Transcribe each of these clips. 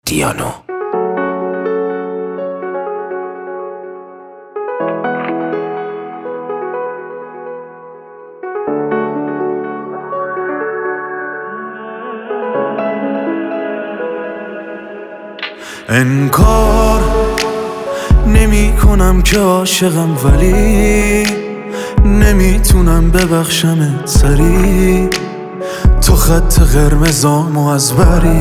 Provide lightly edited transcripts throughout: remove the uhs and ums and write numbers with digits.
دیانو. انکار نمی کنم که عاشقم، ولی نمیتونم ببخشم سری. تو خط قرمزامو از بری.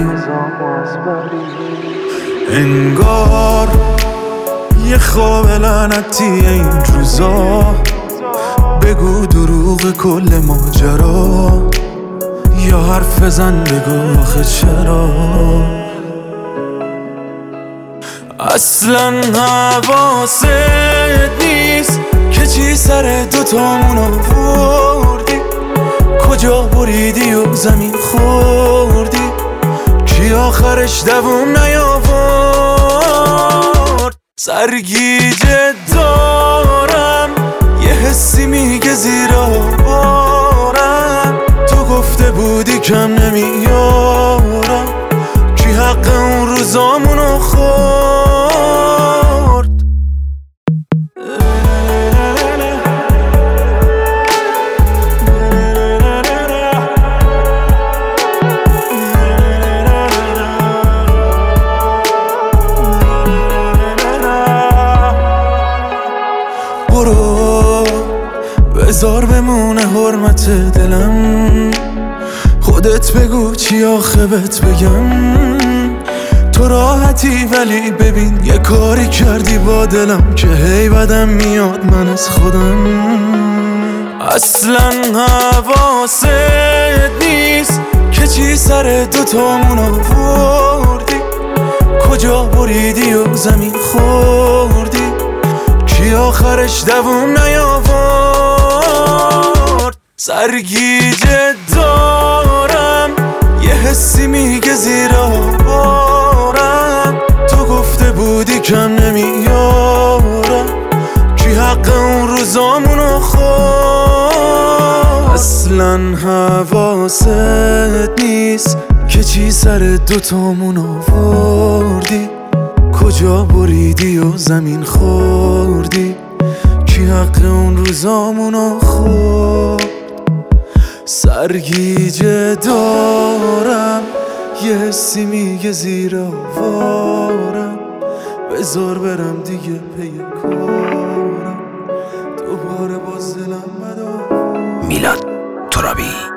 انگار یه خواب لعنتی این روزا، بگو دروغ کل ماجرا، یا حرف بزن بگو آخه چرا. اصلا حواست نیست که چی سر دوتامون آوردی، کجا بریدی و زمین خوردی، کی آخرش دووم نیاورد. سرگیجه دارم، یه حسی میگه زیر بارم، تو گفته بودی کم نمیارم، کی حق اون روزامونو خورد. برو بذار بمونه حرمت دلم، خودت بگو چی آخه بهت بگم. تو راحتی ولی ببین یه کاری کردی با دلم که هی بدم میاد من از خودم. اصلا حواست نیست که چی سر دوتامون آوردی، کجا بریدی و زمین خوردی، کی آخرش دووم نیاورد. سرگیجه دارم، یه حسی میگه زیر بارم، تو گفته بودی کم نمیارم، کی حق اون روزامونو خورد. اصلا حواست نیست که چی سر دوتامون آوردی، کجا بریدی و زمین خوردی، کی حق اون روزامونو خورد. سرگیجه دارم، یه حسی میگه زیر آوارم، بذار برم دیگه پی کارم، دوباره باز دلم میلاد ترابی.